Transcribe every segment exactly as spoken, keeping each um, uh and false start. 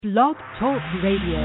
Blog Talk Radio.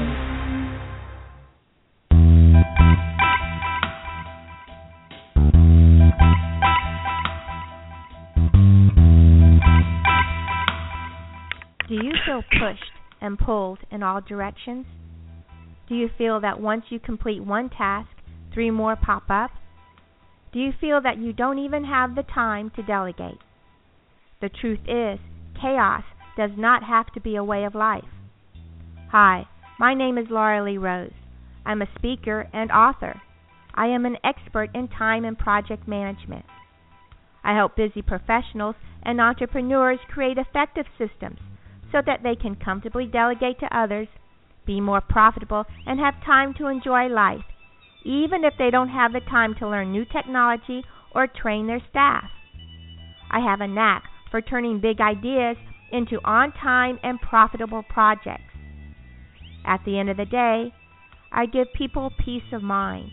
Do you feel pushed and pulled in all directions? Do you feel that once you complete one task, three more pop up? Do you feel that you don't even have the time to delegate? The truth is, chaos does not have to be a way of life. Hi, my name is Laura Lee Rose. I'm a speaker and author. I am an expert in time and project management. I help busy professionals and entrepreneurs create effective systems so that they can comfortably delegate to others, be more profitable, and have time to enjoy life, even if they don't have the time to learn new technology or train their staff. I have a knack for turning big ideas into on-time and profitable projects. At the end of the day, I give people peace of mind.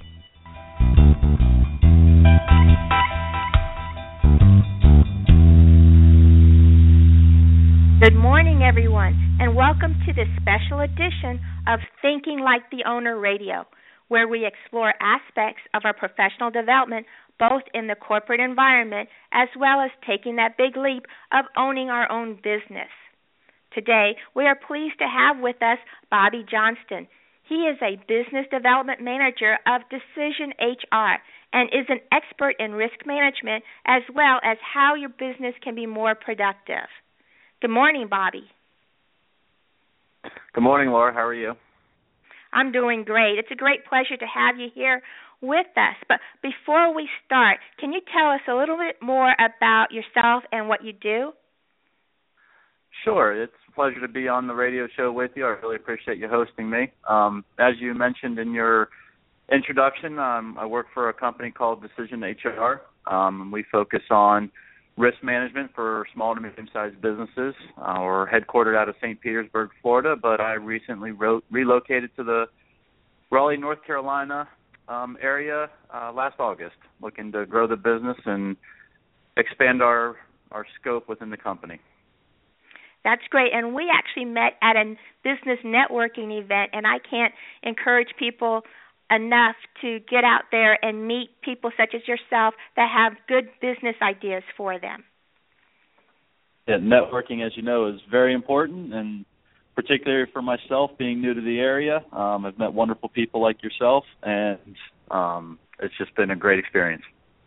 Good morning, everyone, and welcome to this special edition of Thinking Like the Owner Radio, where we explore aspects of our professional development both in the corporate environment as well as taking that big leap of owning our own business. Today, we are pleased to have with us Bobby Johnston. He is a business development manager of Decision H R and is an expert in risk management as well as how your business can be more productive. Good morning, Bobby. Good morning, Laura. How are you? I'm doing great. It's a great pleasure to have you here with us. But before we start, can you tell us a little bit more about yourself and what you do? Sure. It's a pleasure to be on the radio show with you. I really appreciate you hosting me. Um, as you mentioned in your introduction, um, I work for a company called Decision H R. Um, we focus on risk management for small to medium-sized businesses. Uh, we're headquartered out of Saint Petersburg, Florida, but I recently wrote, relocated to the Raleigh, North Carolina um, area uh, last August, looking to grow the business and expand our, our scope within the company. That's great. And we actually met at a business networking event, and I can't encourage people enough to get out there and meet people such as yourself that have good business ideas for them. Yeah, networking, as you know, is very important, and particularly for myself, being new to the area, um, I've met wonderful people like yourself, and um, it's just been a great experience.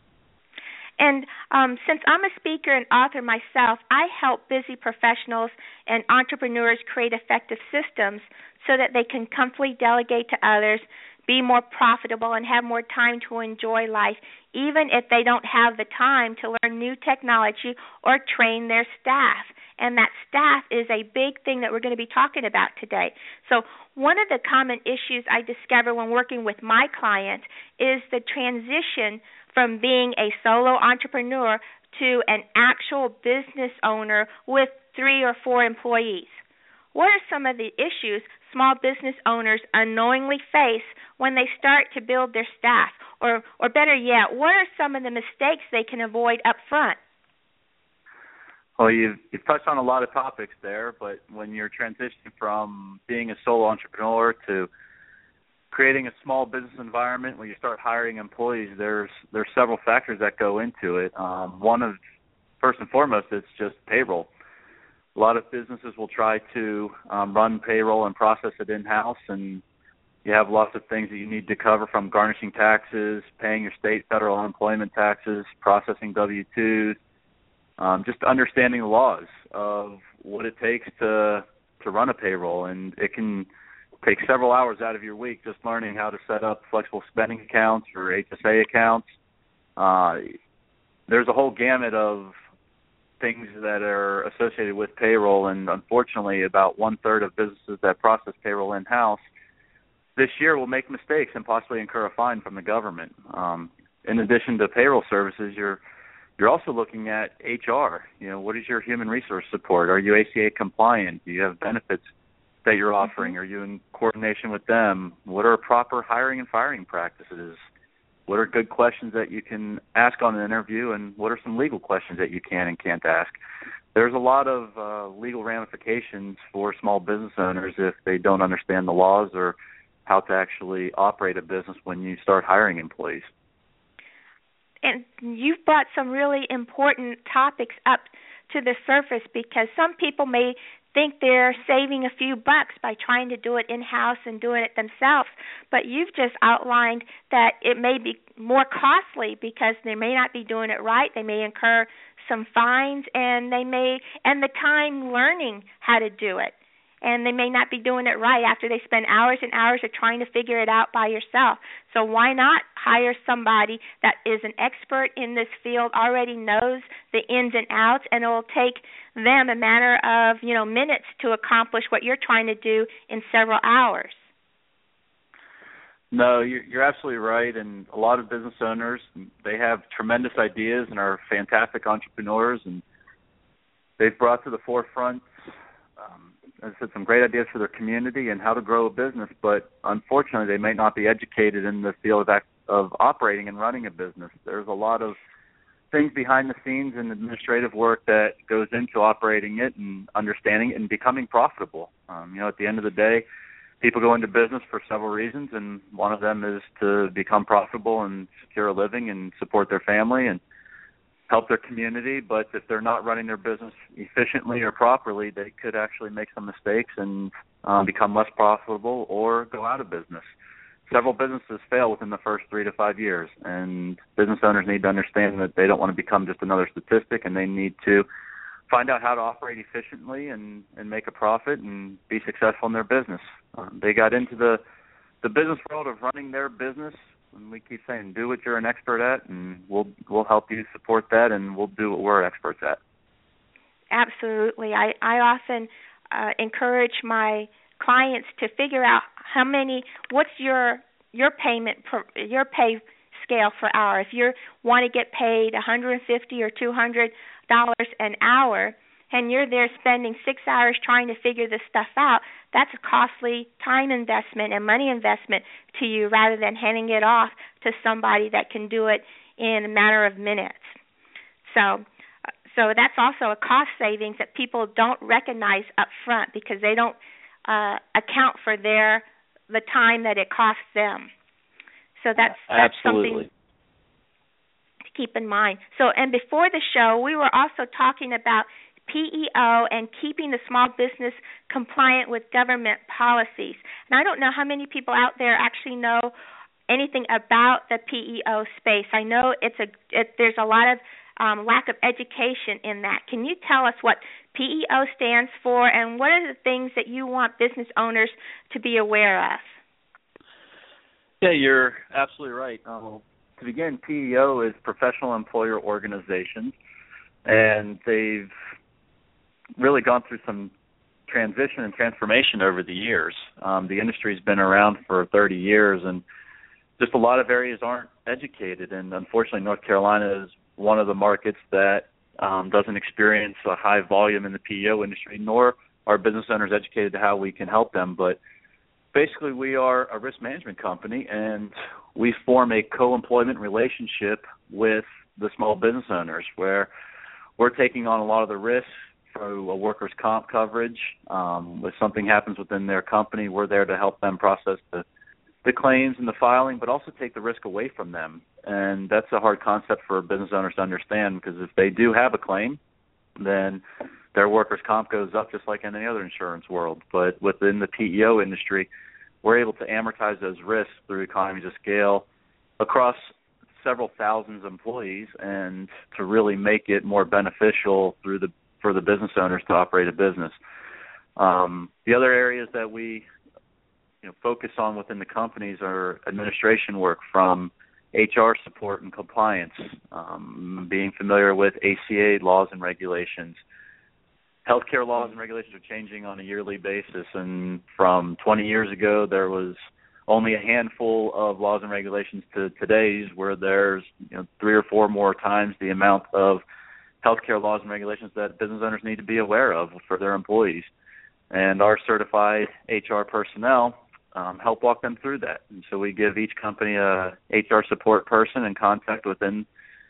And um, since I'm a speaker and author myself, I help busy professionals and entrepreneurs create effective systems so that they can comfortably delegate to others, be more profitable, and have more time to enjoy life, even if they don't have the time to learn new technology or train their staff. And that staff is a big thing that we're going to be talking about today. So one of the common issues I discover when working with my clients is the transition from being a solo entrepreneur to an actual business owner with three or four employees. What are some of the issues small business owners unknowingly face when they start to build their staff? Or, or better yet, what are some of the mistakes they can avoid up front? Well, you've, you've touched on a lot of topics there, but when you're transitioning from being a solo entrepreneur to creating a small business environment, when you start hiring employees, there's there's several factors that go into it. Um, one of, first and foremost, it's just payroll. A lot of businesses will try to um, run payroll and process it in-house, and you have lots of things that you need to cover, from garnishing taxes, paying your state, federal unemployment taxes, processing W two's, um, just understanding the laws of what it takes to to run a payroll. And it can take several hours out of your week just learning how to set up flexible spending accounts or H S A accounts. Uh, there's a whole gamut of things that are associated with payroll, and unfortunately about one-third of businesses that process payroll in-house this year will make mistakes and possibly incur a fine from the government. Um, in addition to payroll services, you're you're also looking at H R. You know, what is your human resource support? Are you A C A compliant? Do you have benefits that you're offering? Mm-hmm. Are you in coordination with them? What are proper hiring and firing practices? What are good questions that you can ask on an interview, and what are some legal questions that you can and can't ask? there's a lot of uh, legal ramifications for small business owners if they don't understand the laws or how to actually operate a business when you start hiring employees. And you've brought some really important topics up to the surface, because some people may think they're saving a few bucks by trying to do it in-house and doing it themselves, but you've just outlined that it may be more costly because they may not be doing it right. They may incur some fines, and they may and the time learning how to do it. And they may not be doing it right after they spend hours and hours of trying to figure it out by yourself. So why not hire somebody that is an expert in this field, already knows the ins and outs, and it will take them a matter of, you know, minutes to accomplish what you're trying to do in several hours. No, you're, you're absolutely right. And a lot of business owners, they have tremendous ideas and are fantastic entrepreneurs, and they've brought to the forefront um, as I said, some great ideas for their community and how to grow a business, but unfortunately they may not be educated in the field of, act, of operating and running a business. There's a lot of things behind the scenes and administrative work that goes into operating it and understanding it and becoming profitable. Um, you know, at the end of the day, people go into business for several reasons, and one of them is to become profitable and secure a living and support their family and help their community. But if they're not running their business efficiently or properly, they could actually make some mistakes and um, become less profitable or go out of business. Several businesses fail within the first three to five years, and business owners need to understand that they don't want to become just another statistic, and they need to find out how to operate efficiently and, and make a profit and be successful in their business. Um, they got into the, the business world of running their business, and we keep saying, do what you're an expert at, and we'll we'll help you support that, and we'll do what we're experts at. Absolutely. I, I often uh, encourage my clients to figure out how many, what's your your payment, per, your pay scale for hour. If you want to get paid one hundred fifty dollars or two hundred dollars an hour, and you're there spending six hours trying to figure this stuff out, that's a costly time investment and money investment to you, rather than handing it off to somebody that can do it in a matter of minutes. So so that's also a cost savings that people don't recognize up front, because they don't uh, account for their the time that it costs them. So that's, that's Absolutely. something to keep in mind. So, and before the show, we were also talking about P E O and keeping the small business compliant with government policies. And I don't know how many people out there actually know anything about the P E O space. I know it's a it, there's a lot of um, lack of education in that. Can you tell us what P E O stands for, and what are the things that you want business owners to be aware of? Yeah, you're absolutely right. Um, to begin, P E O is Professional Employer Organizations, and they've really gone through some transition and transformation over the years. Um, the industry's been around for thirty years, and just a lot of areas aren't educated, and unfortunately North Carolina is one of the markets that um, doesn't experience a high volume in the P E O industry, nor are business owners educated to how we can help them. But basically we are a risk management company, and we form a co-employment relationship with the small business owners, where we're taking on a lot of the risks through a workers' comp coverage. Um, if something happens within their company, we're there to help them process the the claims and the filing, but also take the risk away from them. And that's a hard concept for business owners to understand, because if they do have a claim, then their workers' comp goes up just like in any other insurance world. But within the P E O industry, we're able to amortize those risks through economies of scale across several thousands of employees, and to really make it more beneficial through the for the business owners to operate a business. Um, the other areas that we you know, focus on within the companies are administration work, from H R support and compliance, um, being familiar with A C A laws and regulations. Healthcare laws and regulations are changing on a yearly basis, and from twenty years ago there was only a handful of laws and regulations to today's, where there's you know, three or four more times the amount of healthcare laws and regulations that business owners need to be aware of for their employees. And our certified H R personnel um, help walk them through that. And so we give each company a H R support person in contact within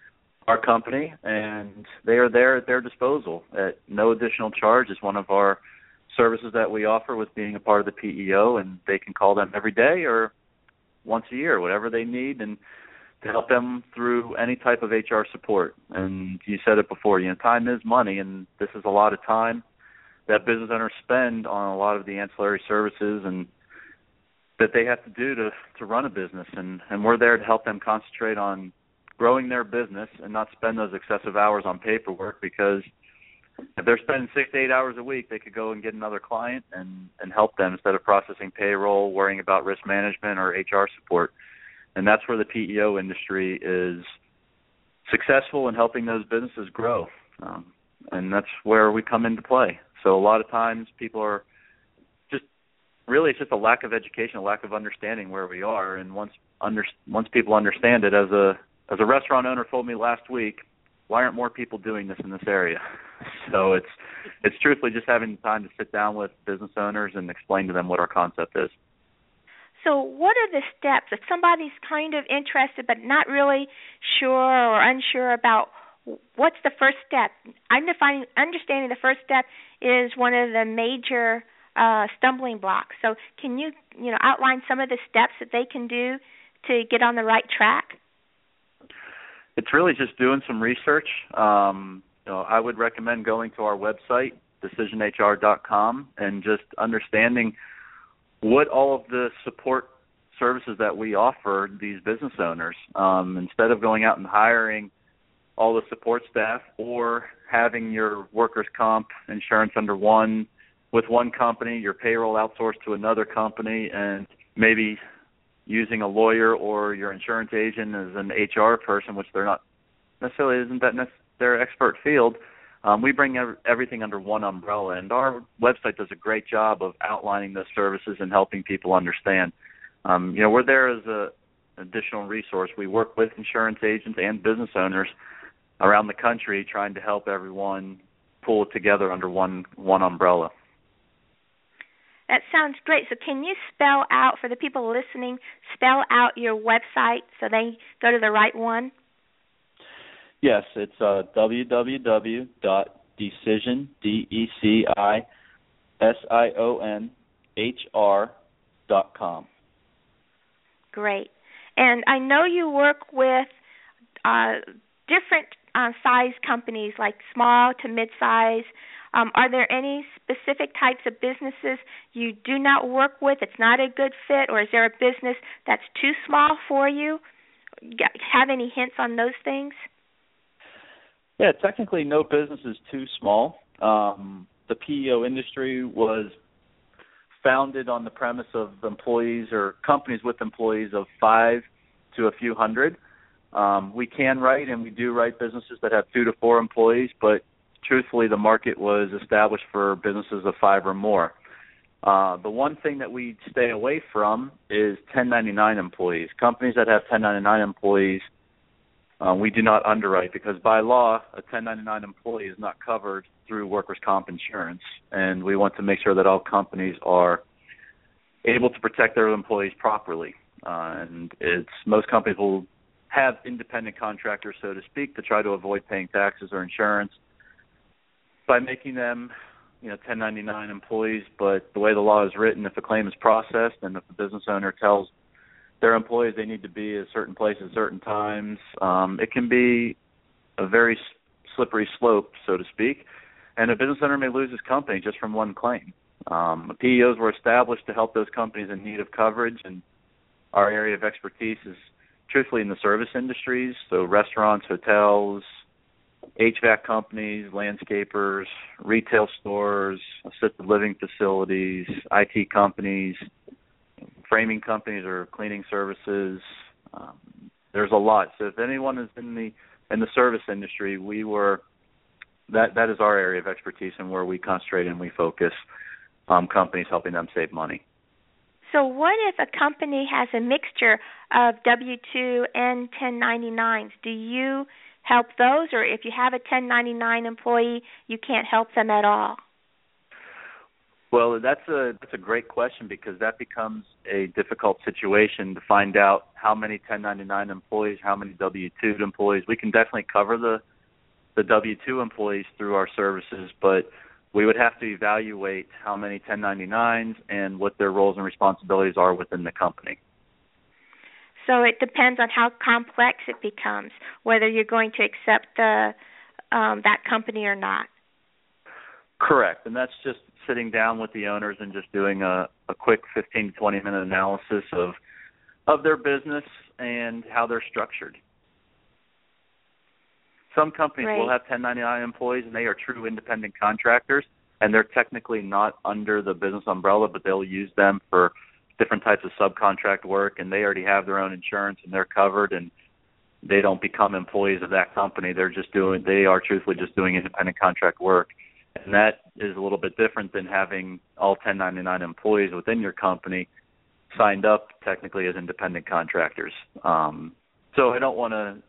our company, and they are there at their disposal at no additional charge. It's one of our services that we offer with being a part of the P E O, and they can call them every day or once a year, whatever they need, and to help them through any type of H R support. And you said it before, you know, time is money, and this is a lot of time that business owners spend on a lot of the ancillary services and that they have to do to, to run a business. And, and we're there to help them concentrate on growing their business and not spend those excessive hours on paperwork, because if they're spending six to eight hours a week, they could go and get another client and, and help them instead of processing payroll, worrying about risk management or H R support. And that's where the P E O industry is successful in helping those businesses grow. Um, and that's where we come into play. So a lot of times people are just, really it's just a lack of education, a lack of understanding where we are. And once under, once people understand it, as a as a restaurant owner told me last week, why aren't more people doing this in this area? So it's it's truthfully just having the time to sit down with business owners and explain to them what our concept is. So what are the steps if somebody's kind of interested but not really sure or unsure about what's the first step? I'm defining, understanding the first step is one of the major uh, stumbling blocks. So can you, you know, outline some of the steps that they can do to get on the right track? It's really just doing some research. Um, you know, I would recommend going to our website, decision H R dot com, and just understanding what all of the support services that we offer these business owners. Um, instead of going out and hiring all the support staff or having your workers' comp insurance under one with one company, your payroll outsourced to another company, and maybe using a lawyer or your insurance agent as an H R person, which they're not necessarily isn't that necessarily their expert field. Um, we bring ev- everything under one umbrella, and our website does a great job of outlining those services and helping people understand. Um, you know, we're there as a, an additional resource. We work with insurance agents and business owners around the country trying to help everyone pull it together under one one umbrella. That sounds great. So can you spell out, for the people listening, spell out your website so they go to the right one? Yes, it's uh, w w w dot decision, D E C I S I O N H R dot com. Great. And I know you work with uh, different uh, size companies, like small to mid-size. Um, are there any specific types of businesses you do not work with, it's not a good fit, or is there a business that's too small for you? Have any hints on those things? Yeah, technically no business is too small. Um, the P E O industry was founded on the premise of employees or companies with employees of five to a few hundred. Um, we can write, and we do write businesses that have two to four employees, but truthfully the market was established for businesses of five or more. Uh, the one thing that we stay away from is ten ninety-nine employees. Companies that have ten ninety-nine employees, uh, we do not underwrite, because by law, a ten ninety-nine employee is not covered through workers' comp insurance, and we want to make sure that all companies are able to protect their employees properly. Uh, and it's most companies will have independent contractors, so to speak, to try to avoid paying taxes or insurance by making them, you know, ten ninety-nine employees. But the way the law is written, if a claim is processed and if the business owner tells their employees they need to be at a certain place at certain times, um, it can be a very slippery slope, so to speak, and a business owner may lose his company just from one claim. Um, P E Os were established to help those companies in need of coverage, and our area of expertise is truthfully in the service industries, so restaurants, hotels, H V A C companies, landscapers, retail stores, assisted living facilities, I T companies, framing companies or cleaning services. Um, there's a lot. So if anyone is in the in the service industry, we were that that is our area of expertise and where we concentrate and we focus on um, companies, helping them save money. So what if a company has a mixture of W two and ten ninety-nines? Do you help those, or if you have a ten ninety-nine employee, you can't help them at all? Well, that's a that's a great question, because that becomes a difficult situation to find out how many ten ninety-nine employees, how many W two employees. We can definitely cover the the W two employees through our services, but we would have to evaluate how many ten ninety-nines and what their roles and responsibilities are within the company. So it depends on how complex it becomes, whether you're going to accept the um, that company or not. Correct, and that's just sitting down with the owners and just doing a, a quick fifteen to twenty minute analysis of of their business and how they're structured. Some companies right. will have ten ninety-nine employees, and they are true independent contractors, and they're technically not under the business umbrella, but they'll use them for different types of subcontract work, and they already have their own insurance, and they're covered, and they don't become employees of that company. They're just doing, they are truthfully just doing independent contract work. And that is a little bit different than having all ten ninety-nine employees within your company signed up technically as independent contractors. Um, so I don't want to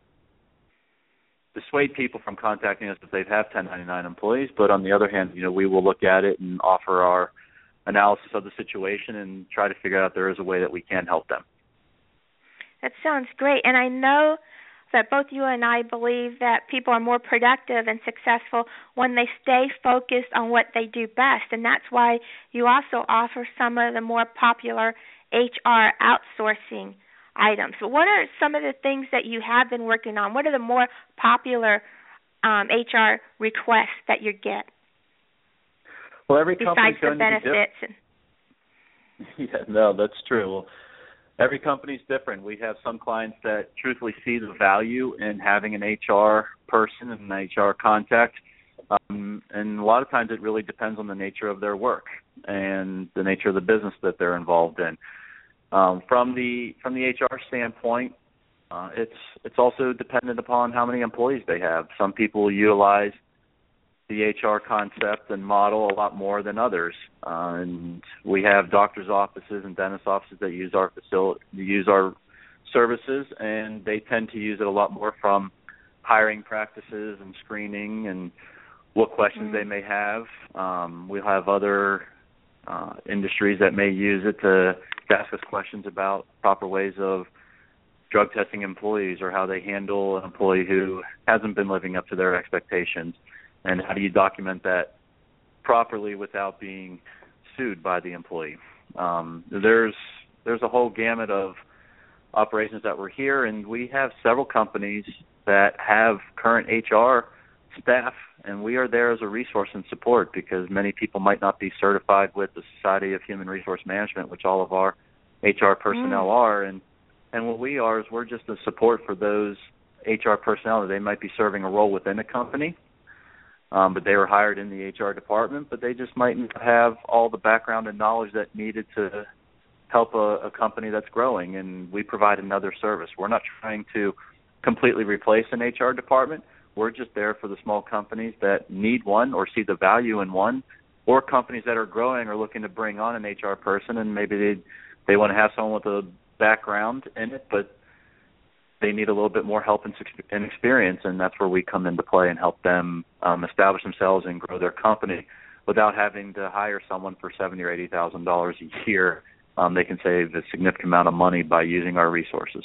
dissuade people from contacting us if they have ten ninety-nine employees, but on the other hand, you know, we will look at it and offer our analysis of the situation and try to figure out if there is a way that we can help them. That sounds great. And I know that both you and I believe that people are more productive and successful when they stay focused on what they do best. And that's why you also offer some of the more popular H R outsourcing items. So what are some of the things that you have been working on? What are the more popular um, H R requests that you get? Well, every company's besides the benefits. And, yeah, no, that's true. Well, every company's different. We have some clients that truthfully see the value in having an H R person and an H R contact, um, and a lot of times it really depends on the nature of their work and the nature of the business that they're involved in. Um, from the from the H R standpoint, uh, it's it's also dependent upon how many employees they have. Some people utilize the H R concept and model a lot more than others, uh, and we have doctors' offices and dentist offices that use our facility, use our services, and they tend to use it a lot more from hiring practices and screening and what questions mm-hmm. they may have. Um, we'll have other uh, industries that may use it to ask us questions about proper ways of drug testing employees or how they handle an employee who hasn't been living up to their expectations. And how do you document that properly without being sued by the employee? Um, there's there's a whole gamut of operations that we're here, and we have several companies that have current H R staff, and we are there as a resource and support because many people might not be certified with the Society of Human Resource Management, which all of our H R personnel mm. are, and and what we are is we're just a support for those H R personnel. They might be serving a role within a company, Um, but they were hired in the H R department, but they just mightn't have all the background and knowledge that needed to help a, a company that's growing, and we provide another service. We're not trying to completely replace an H R department. We're just there for the small companies that need one or see the value in one, or companies that are growing or looking to bring on an H R person, and maybe they they want to have someone with a background in it, but they need a little bit more help and experience, and that's where we come into play and help them um, establish themselves and grow their company without having to hire someone for seventy thousand dollars or eighty thousand dollars a year. Um, they can save a significant amount of money by using our resources.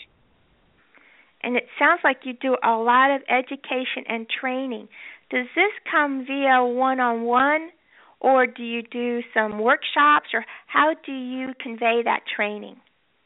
And it sounds like you do a lot of education and training. Does this come via one-on-one, or do you do some workshops, or how do you convey that training?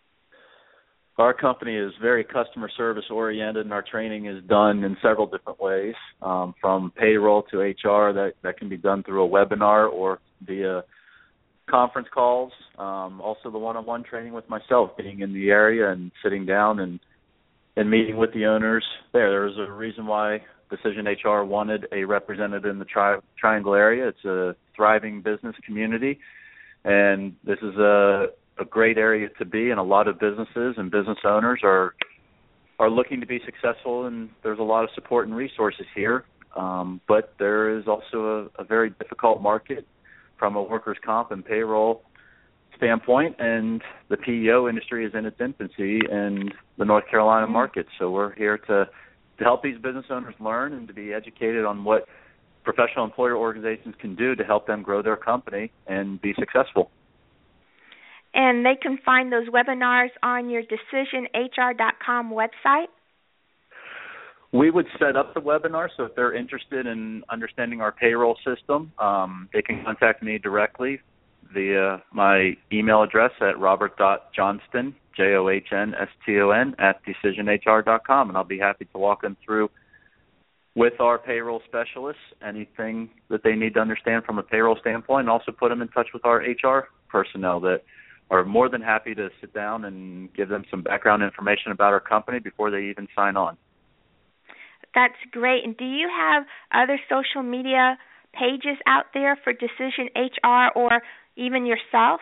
Our company is very customer service oriented, and our training is done in several different ways, um, from payroll to H R. That, that can be done through a webinar or via conference calls. Um, also the one-on-one training with myself, being in the area and sitting down and, and meeting with the owners there. There's a reason why Decision H R wanted a representative in the tri- Triangle area. It's a thriving business community, and this is a a great area to be, and a lot of businesses and business owners are are looking to be successful, and there's a lot of support and resources here. Um, but there is also a, a very difficult market from a workers' comp and payroll standpoint, and the P E O industry is in its infancy in the North Carolina market. So we're here to, to help these business owners learn and to be educated on what professional employer organizations can do to help them grow their company and be successful. And they can find those webinars on your decision H R dot com website? We would set up the webinar, so if they're interested in understanding our payroll system, um, they can contact me directly via my email address at robert dot johnston, J O H N S T O N, at decision H R dot com, and I'll be happy to walk them through with our payroll specialists anything that they need to understand from a payroll standpoint, and also put them in touch with our H R personnel that are more than happy to sit down and give them some background information about our company before they even sign on. That's great. And do you have other social media pages out there for Decision H R or even yourself?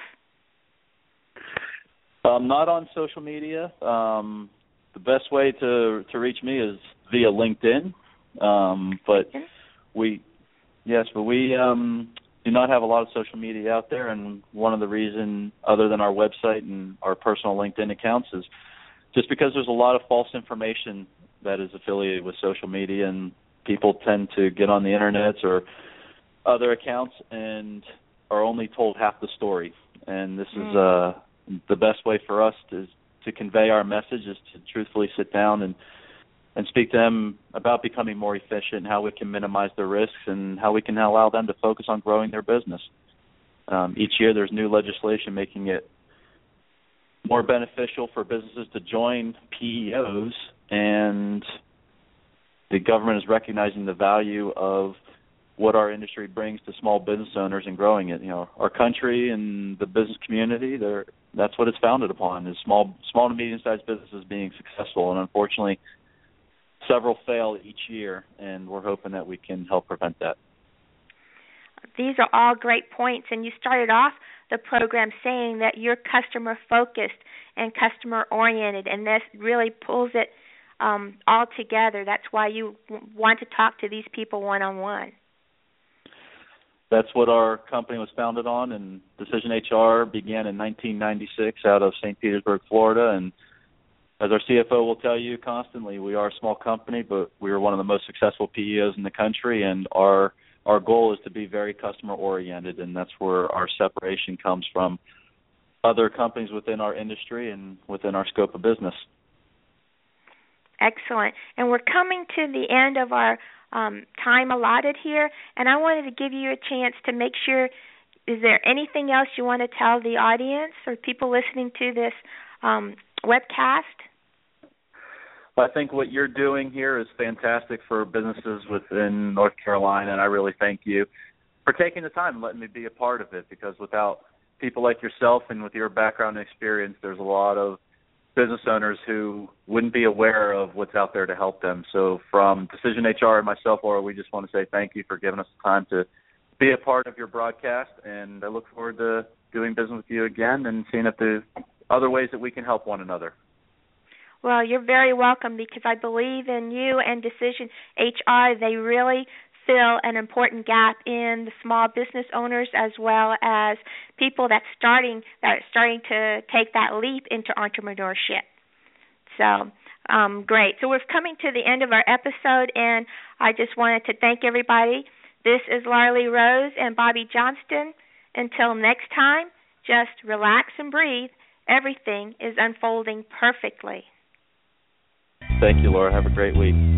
I'm not on social media. Um, the best way to to reach me is via LinkedIn. Um, but we, yes, but we um, do not have a lot of social media out there, and one of the reasons, other than our website and our personal LinkedIn accounts, is just because there's a lot of false information that is affiliated with social media, and people tend to get on the internet or other accounts and are only told half the story. And this mm. is uh, the best way for us to to convey our message is to truthfully sit down and and speak to them about becoming more efficient, how we can minimize their risks, and how we can allow them to focus on growing their business. Um, each year there's new legislation making it more beneficial for businesses to join P E Os, and the government is recognizing the value of what our industry brings to small business owners and growing it. You know, our country and the business community, they're, that's what it's founded upon, is small, small to medium-sized businesses being successful. And unfortunately, several fail each year, and we're hoping that we can help prevent that. These are all great points, and you started off the program saying that you're customer-focused and customer-oriented, and this really pulls it um, all together. That's why you w- want to talk to these people one-on-one. That's what our company was founded on, and Decision H R began in nineteen ninety-six out of Saint Petersburg, Florida, and as our C F O will tell you constantly, we are a small company, but we are one of the most successful P E Os in the country, and our our goal is to be very customer-oriented, and that's where our separation comes from other companies within our industry and within our scope of business. Excellent. And we're coming to the end of our um, time allotted here, and I wanted to give you a chance to make sure, is there anything else you want to tell the audience or people listening to this um, webcast? I think what you're doing here is fantastic for businesses within North Carolina, and I really thank you for taking the time and letting me be a part of it, because without people like yourself and with your background and experience, there's a lot of business owners who wouldn't be aware of what's out there to help them. So from Decision H R and myself, Laura, we just want to say thank you for giving us the time to be a part of your broadcast, and I look forward to doing business with you again and seeing if there's other ways that we can help one another. Well, you're very welcome, because I believe in you and Decision H R. They really fill an important gap in the small business owners as well as people that's starting that are starting to take that leap into entrepreneurship. So, um, great. So we're coming to the end of our episode, and I just wanted to thank everybody. This is Laura Lee Rose and Bobby Johnston. Until next time, just relax and breathe. Everything is unfolding perfectly. Thank you, Laura. Have a great week.